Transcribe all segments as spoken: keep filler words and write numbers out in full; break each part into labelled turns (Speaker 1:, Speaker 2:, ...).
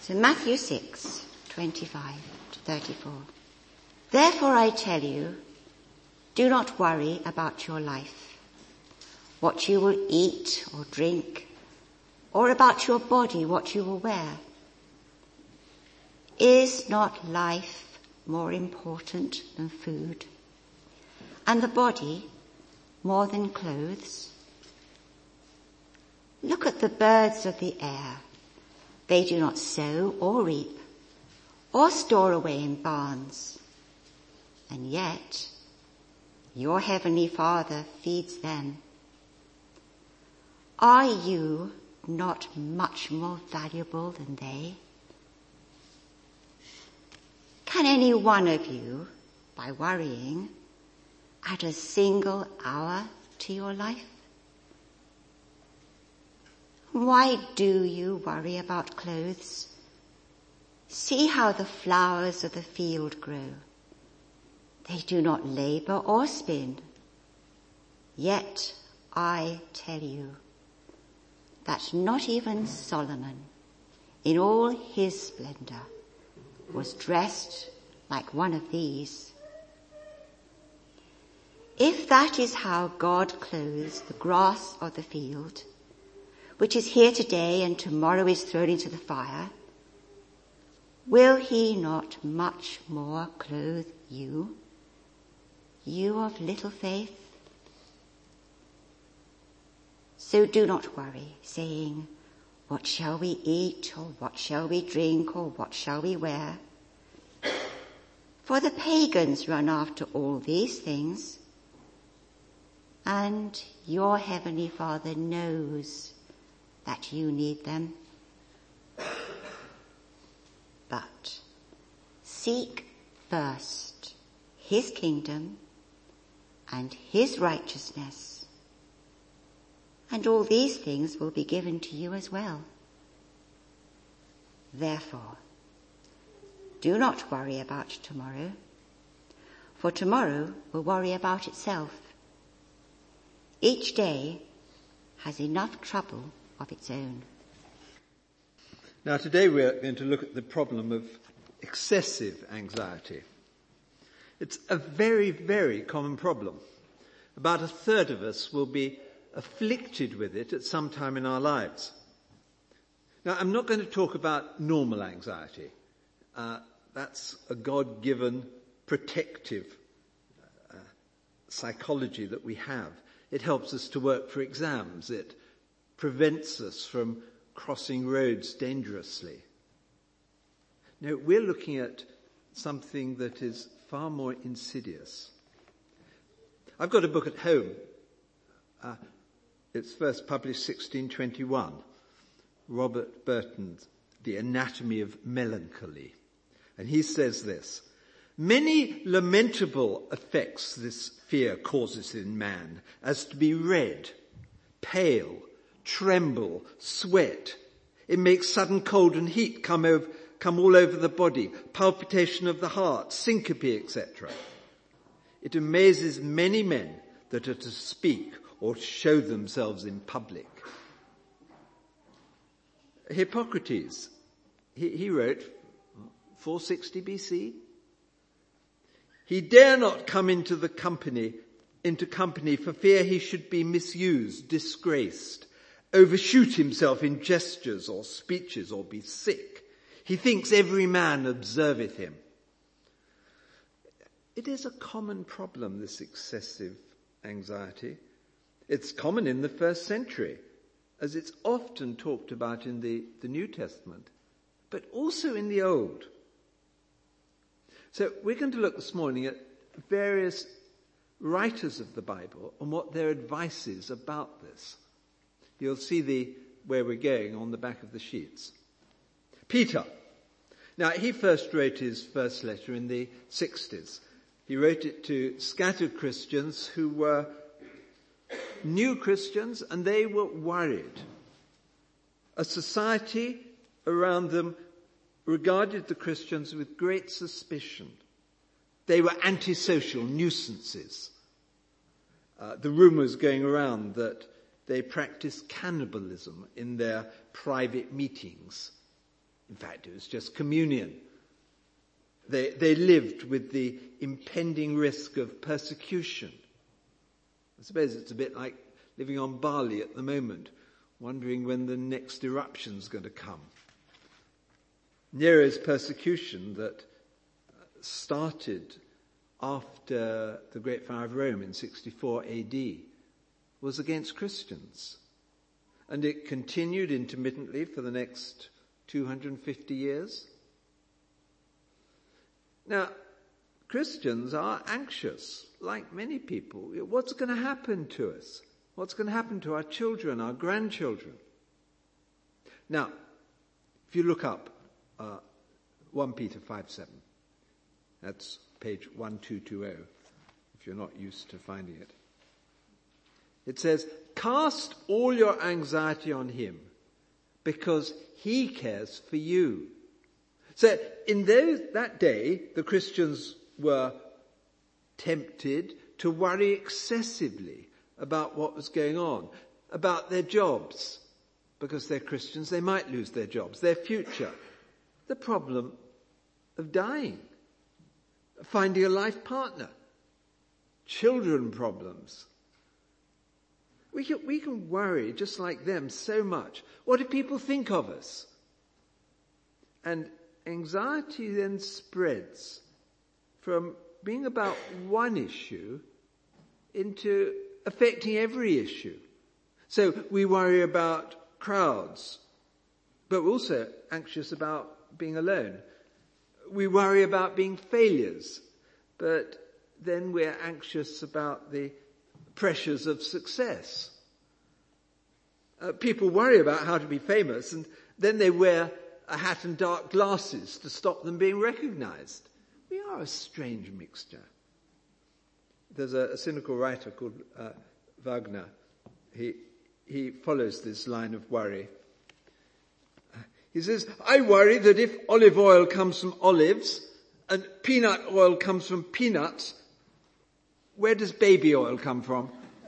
Speaker 1: So Matthew six, twenty-five to thirty-four. Therefore I tell you, do not worry about your life, what you will eat or drink, or about your body, what you will wear. Is not life more important than food, and the body more than clothes? Look at the birds of the air. They do not sow or reap or store away in barns, and yet your heavenly Father feeds them. Are you not much more valuable than they? Can any one of you, by worrying, add a single hour to your life? Why do you worry about clothes? See how the flowers of the field grow. They do not labor or spin. Yet I tell you that not even Solomon, in all his splendor, was dressed like one of these. If that is how God clothes the grass of the field, which is here today and tomorrow is thrown into the fire, will he not much more clothe you, you of little faith? So do not worry, saying, what shall we eat, or what shall we drink, or what shall we wear? For the pagans run after all these things, and your heavenly Father knows that you need them. But seek first his kingdom and his righteousness, and all these things will be given to you as well. Therefore, do not worry about tomorrow, for tomorrow will worry about itself. Each day has enough trouble of its own.
Speaker 2: Now today we're going to look at the problem of excessive anxiety. It's a very, very common problem. About a third of us will be afflicted with it at some time in our lives. Now I'm not going to talk about normal anxiety. Uh, that's a God-given protective uh, psychology that we have. It helps us to work for exams. It prevents us from crossing roads dangerously. No, we're looking at something that is far more insidious. I've got a book at home. Uh, it's first published sixteen twenty-one. Robert Burton's The Anatomy of Melancholy. And he says this: many lamentable effects this fear causes in man, as to be red, pale, tremble, sweat. It makes sudden cold and heat come over, come all over the body, palpitation of the heart, syncope, et cetera. It amazes many men that are to speak or show themselves in public. Hippocrates, he, he wrote four sixty B C. He dare not come into the company, into company for fear he should be misused, disgraced, overshoot himself in gestures or speeches, or be sick. He thinks every man observeth him. It is a common problem, this excessive anxiety. It's common in the first century, as it's often talked about in the, the New Testament, but also in the Old. So we're going to look this morning at various writers of the Bible and what their advice is about this. You'll see the where we're going on the back of the sheets. Peter. Now, he first wrote his first letter in the sixties. He wrote it to scattered Christians who were new Christians, and they were worried. A society around them regarded the Christians with great suspicion. They were antisocial nuisances. Uh, the rumors going around that they practiced cannibalism in their private meetings. In fact, it was just communion. They, they lived with the impending risk of persecution. I suppose it's a bit like living on Bali at the moment, wondering when the next eruption's going to come. Nero's persecution that started after the Great Fire of Rome in sixty-four A D was against Christians. And it continued intermittently for the next two hundred fifty years. Now, Christians are anxious, like many people. What's going to happen to us? What's going to happen to our children, our grandchildren? Now, if you look up uh, First Peter five seven, that's page twelve twenty, if you're not used to finding it. It says, cast all your anxiety on him because he cares for you. So in those, that day, the Christians were tempted to worry excessively about what was going on, about their jobs. Because they're Christians, they might lose their jobs, their future. The problem of dying, finding a life partner, children problems. We can, we can worry just like them so much. What do people think of us? And anxiety then spreads from being about one issue into affecting every issue. So we worry about crowds, but we're also anxious about being alone. We worry about being failures, but then we're anxious about the pressures of success. Uh, people worry about how to be famous, and then they wear a hat and dark glasses to stop them being recognized. We are a strange mixture. There's a, a cynical writer called uh, Wagner. He, he follows this line of worry. He says, I worry that if olive oil comes from olives and peanut oil comes from peanuts, where does baby oil come from?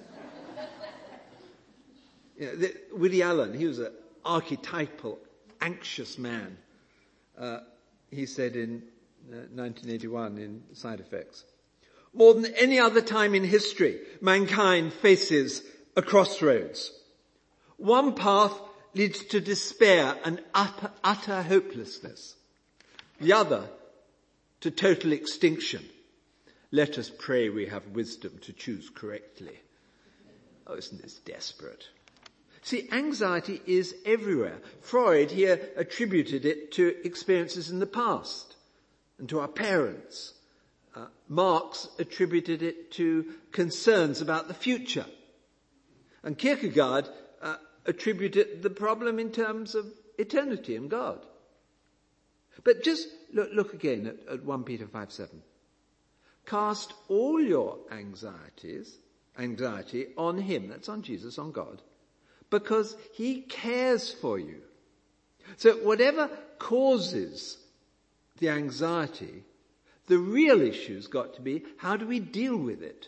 Speaker 2: You know, the, Woody Allen, he was an archetypal, anxious man. Uh, he said in uh, nineteen eighty-one in Side Effects, more than any other time in history, mankind faces a crossroads. One path leads to despair and utter, utter hopelessness. The other to total extinction. Let us pray we have wisdom to choose correctly. Oh, isn't this desperate? See, anxiety is everywhere. Freud here attributed it to experiences in the past and to our parents. Uh, Marx attributed it to concerns about the future. And Kierkegaard uh, attributed the problem in terms of eternity and God. But just look, look again at, at First Peter five seven. Cast all your anxieties, anxiety on him, that's on Jesus, on God, because he cares for you. So whatever causes the anxiety, the real issue's got to be, how do we deal with it?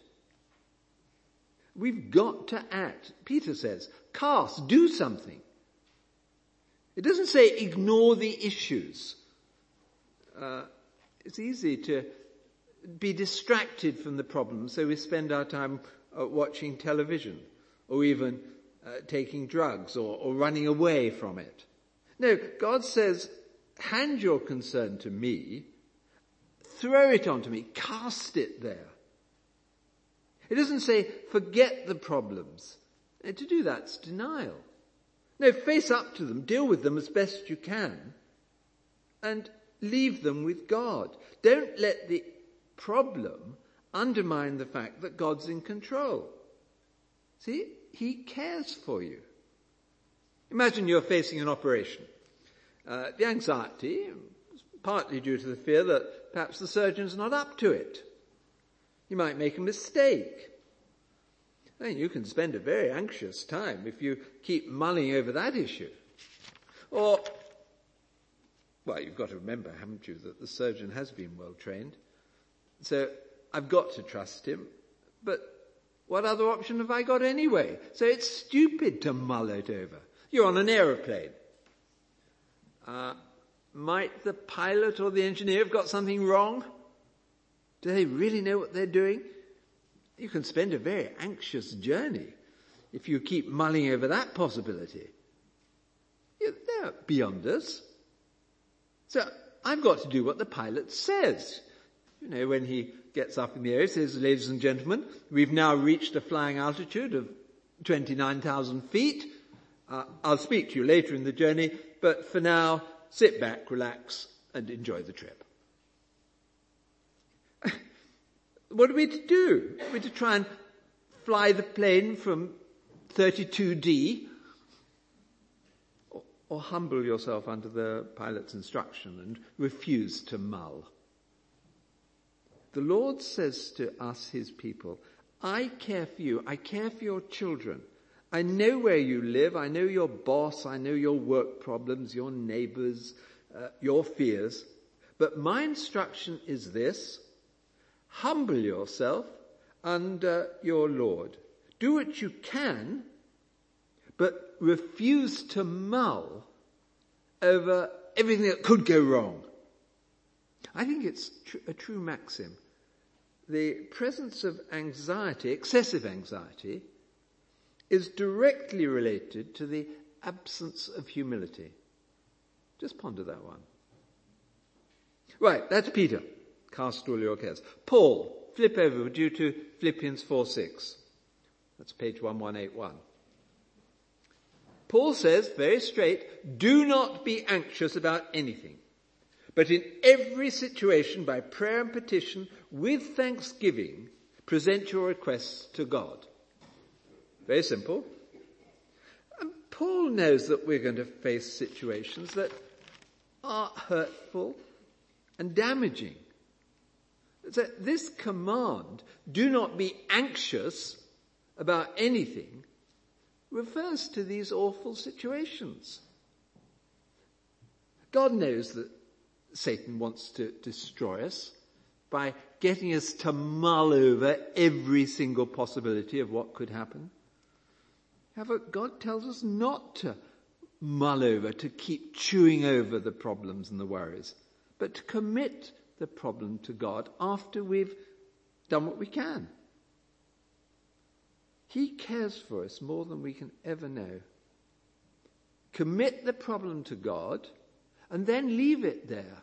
Speaker 2: We've got to act. Peter says, cast, do something. It doesn't say ignore the issues. Uh, it's easy to be distracted from the problem, so we spend our time uh, watching television or even uh, taking drugs or, or running away from it. No, God says, hand your concern to me, throw it onto me, cast it there. It doesn't say forget the problems. And to do that's denial. No, face up to them, deal with them as best you can, and leave them with God. Don't let the problem undermine the fact that God's in control. See, he cares for you. Imagine you're facing an operation. Uh, the anxiety is partly due to the fear that perhaps the surgeon's not up to it. You might make a mistake. And you can spend a very anxious time if you keep mulling over that issue. Or, well, you've got to remember, haven't you, that the surgeon has been well trained. So I've got to trust him. But what other option have I got anyway? So it's stupid to mull it over. You're on an aeroplane. Uh, Might the pilot or the engineer have got something wrong? Do they really know what they're doing? You can spend a very anxious journey if you keep mulling over that possibility. They're beyond us. So I've got to do what the pilot says. You know, when he gets up in the air, he says, ladies and gentlemen, we've now reached a flying altitude of twenty-nine thousand feet. Uh, I'll speak to you later in the journey, but for now, sit back, relax, and enjoy the trip. What are we to do? Are we to try and fly the plane from thirty-two D? Or, or humble yourself under the pilot's instruction and refuse to mull? The Lord says to us, his people, I care for you. I care for your children. I know where you live. I know your boss. I know your work problems, your neighbors, uh, your fears. But my instruction is this: humble yourself under your Lord. Do what you can, but refuse to mull over everything that could go wrong. I think it's tr- a true maxim. The presence of anxiety, excessive anxiety, is directly related to the absence of humility. Just ponder that one. Right, that's Peter. Cast all your cares. Paul, flip over, would you, to Philippians four six. That's page eleven eighty-one. Paul says, very straight, do not be anxious about anything, but in every situation, by prayer and petition, with thanksgiving, present your requests to God. Very simple. And Paul knows that we're going to face situations that are hurtful and damaging. So this command, do not be anxious about anything, refers to these awful situations. God knows that Satan wants to destroy us by getting us to mull over every single possibility of what could happen. However, God tells us not to mull over, to keep chewing over the problems and the worries, but to commit the problem to God after we've done what we can. He cares for us more than we can ever know. Commit the problem to God and then leave it there.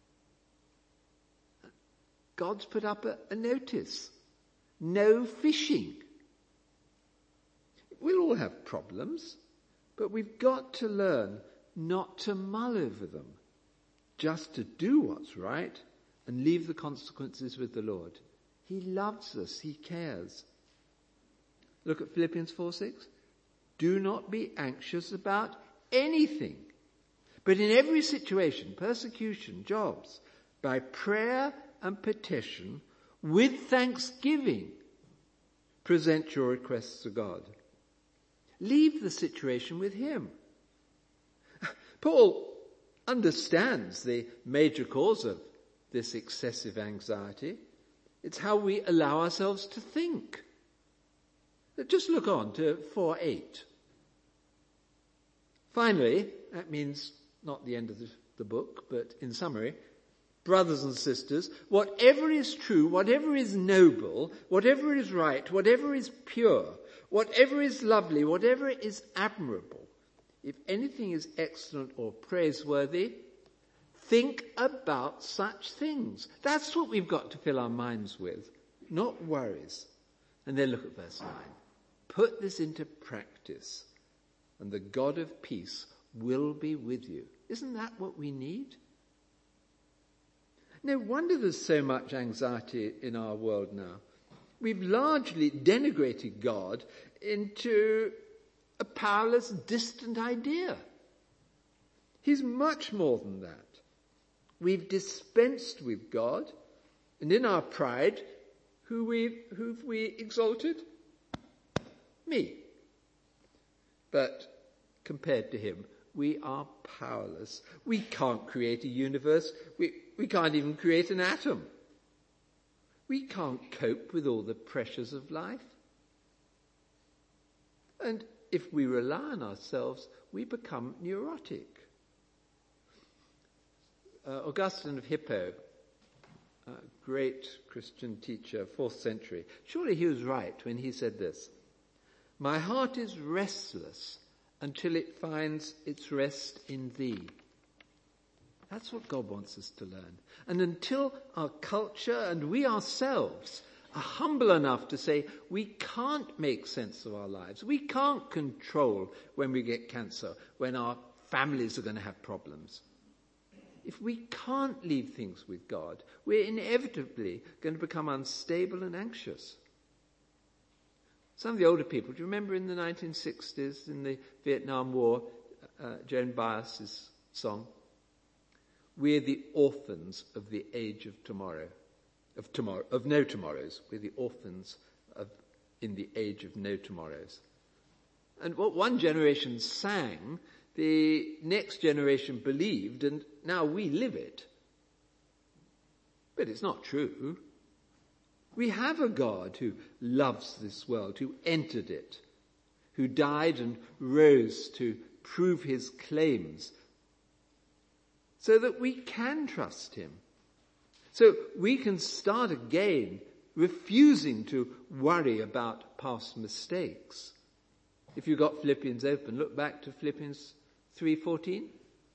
Speaker 2: God's put up a, a notice. No fishing. We'll all have problems, but we've got to learn not to mull over them, just to do what's right and leave the consequences with the Lord. He loves us. He cares. Look at Philippians four six. Do not be anxious about anything, but in every situation, persecution, jobs, by prayer and petition, with thanksgiving, present your requests to God. Leave the situation with him. Paul understands the major cause of this excessive anxiety. It's how we allow ourselves to think. Just look on to four eight. Finally, that means not the end of the, the book, but in summary, brothers and sisters, whatever is true, whatever is noble, whatever is right, whatever is pure, whatever is lovely, whatever is admirable, if anything is excellent or praiseworthy, think about such things. That's what we've got to fill our minds with, not worries. And then look at verse nine. Put this into practice, and the God of peace will be with you. Isn't that what we need? No wonder there's so much anxiety in our world now. We've largely denigrated God into a powerless, distant idea. He's much more than that. We've dispensed with God, and in our pride, who we've, who've we exalted? Me. But compared to him, we are powerless. We can't create a universe. We, we can't even create an atom. We can't cope with all the pressures of life. And if we rely on ourselves, we become neurotic. Uh, Augustine of Hippo, a great Christian teacher, fourth century, surely he was right when he said this: "My heart is restless until it finds its rest in thee." That's what God wants us to learn. And until our culture and we ourselves are humble enough to say we can't make sense of our lives, we can't control when we get cancer, when our families are going to have problems. If we can't leave things with God, we're inevitably going to become unstable and anxious. Some of the older people, do you remember in the nineteen sixties, in the Vietnam War, uh, Joan Baez's song? "We're the orphans of the age of tomorrow, of tomorrow, of no tomorrows. We're the orphans of in the age of no tomorrows." And what one generation sang, the next generation believed, and now we live it. But it's not true. We have a God who loves this world, who entered it, who died and rose to prove his claims, so that we can trust him. So we can start again, refusing to worry about past mistakes. If you've got Philippians open, look back to Philippians three fourteen.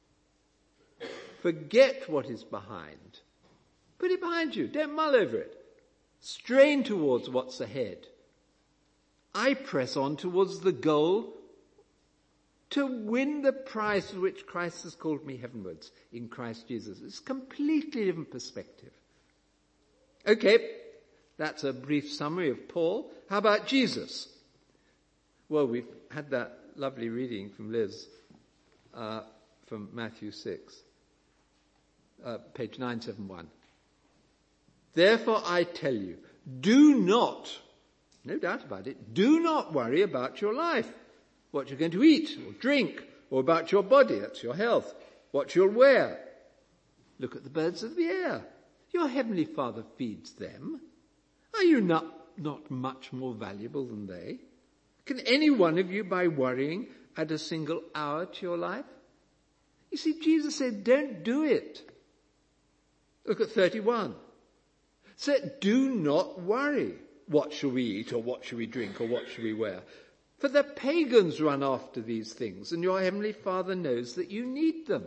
Speaker 2: Forget what is behind. Put it behind you. Don't mull over it. Strain towards what's ahead. I press on towards the goal to win the prize for which Christ has called me heavenwards in Christ Jesus. It's a completely different perspective. Okay, that's a brief summary of Paul. How about Jesus? Well, we've had that lovely reading from Liz uh, from Matthew six, uh, page nine seventy-one. "Therefore I tell you, do not, no doubt about it, do not worry about your life, what you're going to eat or drink, or about your body, that's your health, what you'll wear. Look at the birds of the air. Your heavenly Father feeds them. Are you not, not much more valuable than they? Can any one of you, by worrying, add a single hour to your life?" You see, Jesus said, don't do it. Look at thirty-one. Said, do not worry. What shall we eat, or what shall we drink, or what shall we wear? For the pagans run after these things, and your heavenly Father knows that you need them.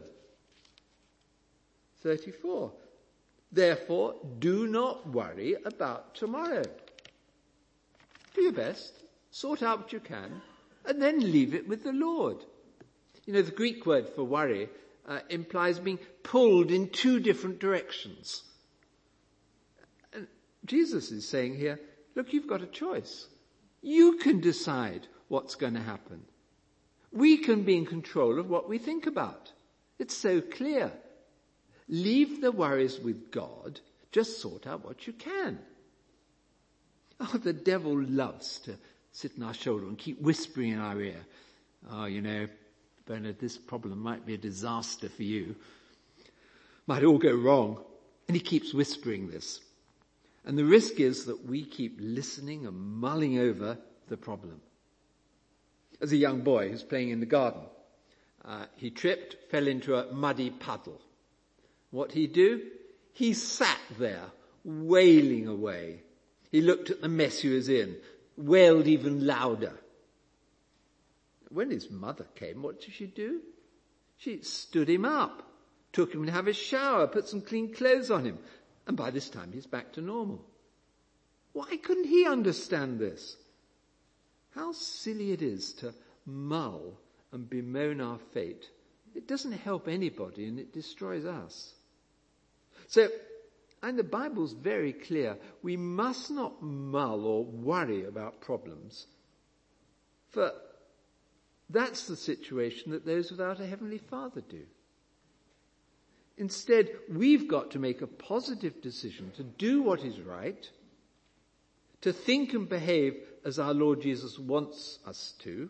Speaker 2: thirty-four. Therefore, do not worry about tomorrow. Do your best, sort out what you can, and then leave it with the Lord. You know, the Greek word for worry uh, implies being pulled in two different directions. And Jesus is saying here, look, you've got a choice. You can decide what's going to happen. We can be in control of what we think about. It's so clear. Leave the worries with God. Just sort out what you can. Oh, the devil loves to sit on our shoulder and keep whispering in our ear. Oh, you know, Bernard, this problem might be a disaster for you. Might all go wrong. And he keeps whispering this. And the risk is that we keep listening and mulling over the problem. As a young boy who's playing in the garden, uh, he tripped, fell into a muddy puddle. What did he do? He sat there, wailing away. He looked at the mess he was in, wailed even louder. When his mother came, what did she do? She stood him up, took him to have a shower, put some clean clothes on him, and by this time he's back to normal. Why couldn't he understand this? How silly it is to mull and bemoan our fate. It doesn't help anybody and it destroys us. So, and the Bible's very clear, we must not mull or worry about problems. For that's the situation that those without a heavenly Father do. Instead, we've got to make a positive decision to do what is right, to think and behave as our Lord Jesus wants us to,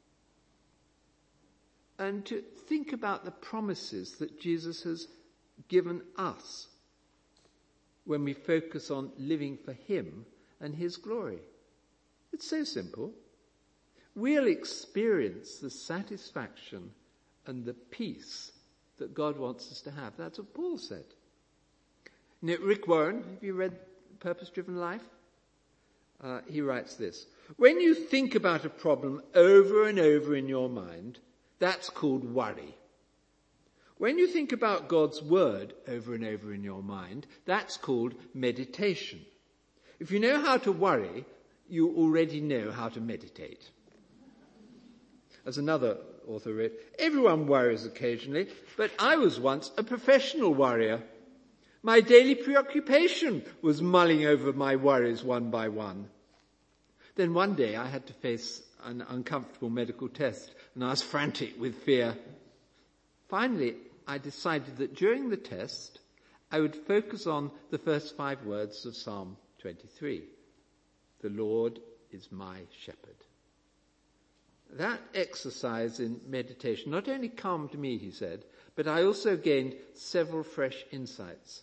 Speaker 2: and to think about the promises that Jesus has given us when we focus on living for him and his glory. It's so simple. We'll experience the satisfaction and the peace that God wants us to have. That's what Paul said. Now, Rick Warren, have you read Purpose-Driven Life? Uh, he writes this: when you think about a problem over and over in your mind, that's called worry. When you think about God's word over and over in your mind, that's called meditation. If you know how to worry, you already know how to meditate. As another author wrote, everyone worries occasionally, but I was once a professional worrier. My daily preoccupation was mulling over my worries one by one. Then one day I had to face an uncomfortable medical test, and I was frantic with fear. Finally, I decided that during the test, I would focus on the first five words of Psalm twenty-three. The Lord is my shepherd. That exercise in meditation not only calmed me, he said, but I also gained several fresh insights.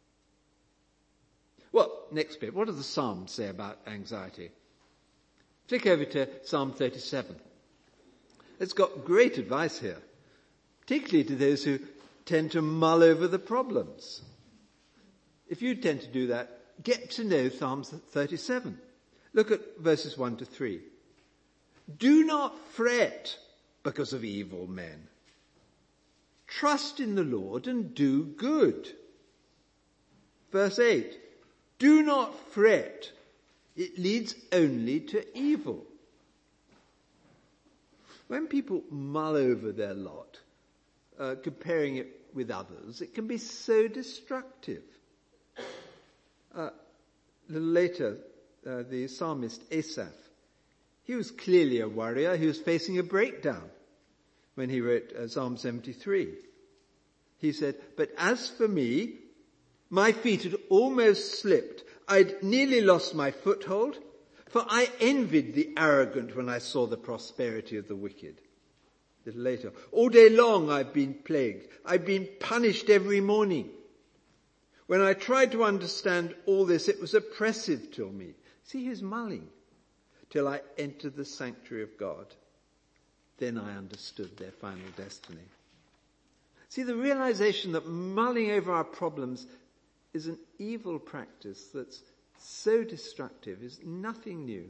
Speaker 2: Well, next bit. What do the Psalms say about anxiety? Flick over to Psalm thirty-seven. It's got great advice here, particularly to those who tend to mull over the problems. If you tend to do that, get to know Psalm thirty-seven. Look at verses one to three. Do not fret because of evil men. Trust in the Lord and do good. Verse eight. Do not fret. It leads only to evil. When people mull over their lot, uh, comparing it with others, it can be so destructive. Uh, a little later, uh, the psalmist Asaph, he was clearly a worrier. He was facing a breakdown when he wrote uh, Psalm seventy-three. He said, but as for me, my feet had almost slipped. I'd nearly lost my foothold, for I envied the arrogant when I saw the prosperity of the wicked. A little later, all day long I've been plagued. I've been punished every morning. When I tried to understand all this, it was oppressive to me. See, he was mulling. Till I entered the sanctuary of God. Then I understood their final destiny. See, the realization that mulling over our problems is an evil practice that's so destructive is nothing new.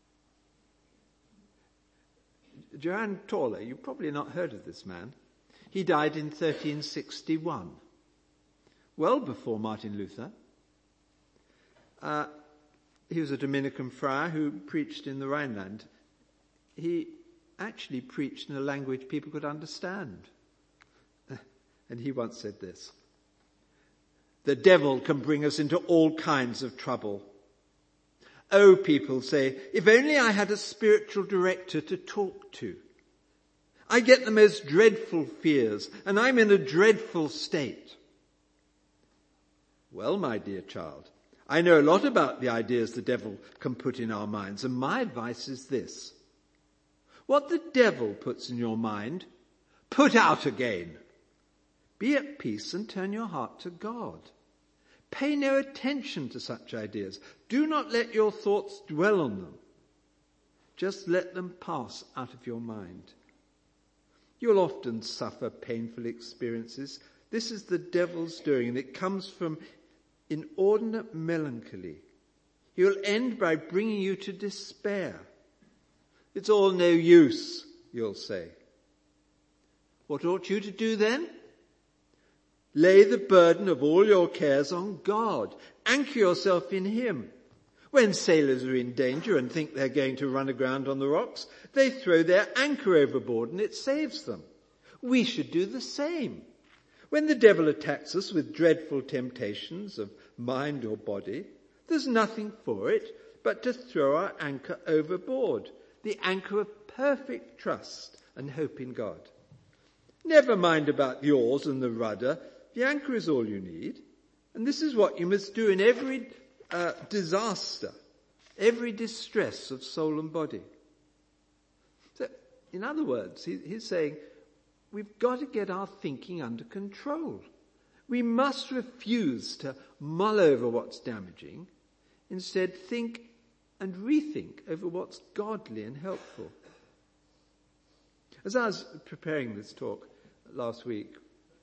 Speaker 2: Johann Tauler, you've probably not heard of this man. He died in thirteen sixty-one, well before Martin Luther. Uh, he was a Dominican friar who preached in the Rhineland. He actually preached in a language people could understand. And he once said this: the devil can bring us into all kinds of trouble. Oh, people say, if only I had a spiritual director to talk to. I get the most dreadful fears, and I'm in a dreadful state. Well, my dear child, I know a lot about the ideas the devil can put in our minds, and my advice is this. What the devil puts in your mind, put out again. Be at peace and turn your heart to God. Pay no attention to such ideas. Do not let your thoughts dwell on them. Just let them pass out of your mind. You'll often suffer painful experiences. This is the devil's doing, and it comes from inordinate melancholy. He will end by bringing you to despair. It's all no use, you'll say. What ought you to do then? Lay the burden of all your cares on God. Anchor yourself in him. When sailors are in danger and think they're going to run aground on the rocks, they throw their anchor overboard and it saves them. We should do the same. When the devil attacks us with dreadful temptations of mind or body, there's nothing for it but to throw our anchor overboard, the anchor of perfect trust and hope in God. Never mind about the oars and the rudder. The anchor is all you need. And this is what you must do in every uh, disaster, every distress of soul and body. So, in other words, he, he's saying, we've got to get our thinking under control. We must refuse to mull over what's damaging. Instead, think and rethink over what's godly and helpful. As I was preparing this talk last week,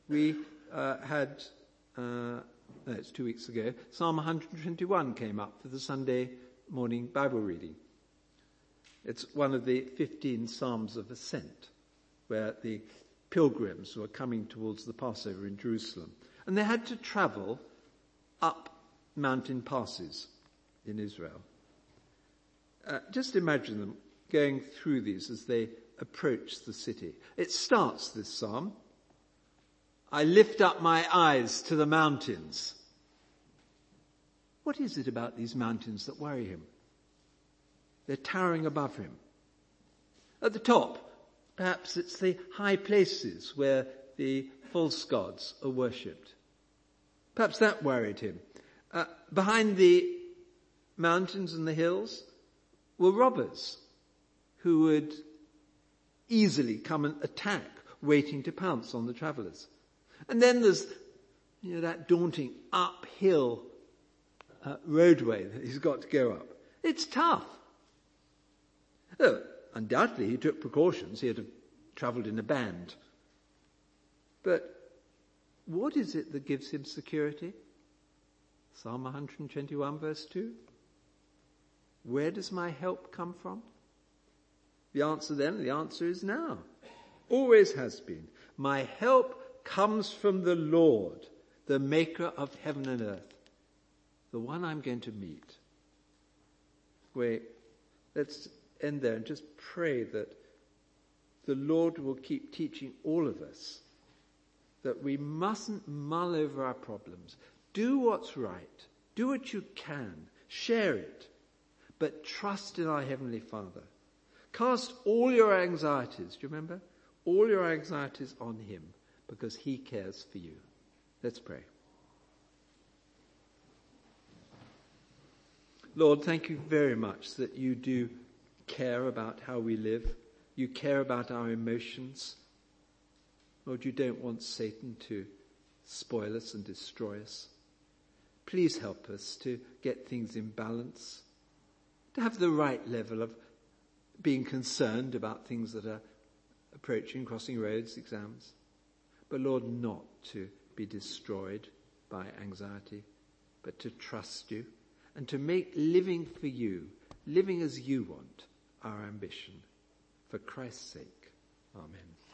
Speaker 2: we uh, had, uh, no, it's two weeks ago, Psalm one hundred twenty-one came up for the Sunday morning Bible reading. It's one of the fifteen Psalms of Ascent, where the pilgrims were coming towards the Passover in Jerusalem. And they had to travel up mountain passes in Israel. Uh, just imagine them going through these as they approach the city. It starts, this psalm, I lift up my eyes to the mountains. What is it about these mountains that worry him? They're towering above him. At the top, perhaps it's the high places where the false gods are worshipped. Perhaps that worried him. Uh, behind the mountains and the hills were robbers who would easily come and attack, waiting to pounce on the travellers. And then there's, you know, that daunting uphill uh, roadway that he's got to go up. It's tough. Oh, undoubtedly he took precautions. He had travelled in a band. But what is it that gives him security? Psalm one hundred twenty-one verse two. Where does my help come from? The answer then, the answer is now. Always has been. My help comes from the Lord, the maker of heaven and earth, the one I'm going to meet. Wait, let's end there and just pray that the Lord will keep teaching all of us that we mustn't mull over our problems. Do what's right. Do what you can. Share it. But trust in our Heavenly Father. Cast all your anxieties, do you remember? All your anxieties on him, because he cares for you. Let's pray. Lord, thank you very much that you do care about how we live. You care about our emotions. Lord, you don't want Satan to spoil us and destroy us. Please help us to get things in balance, to have the right level of being concerned about things that are approaching, crossing roads, exams. But Lord, not to be destroyed by anxiety, but to trust you and to make living for you, living as you want, our ambition. For Christ's sake. Amen.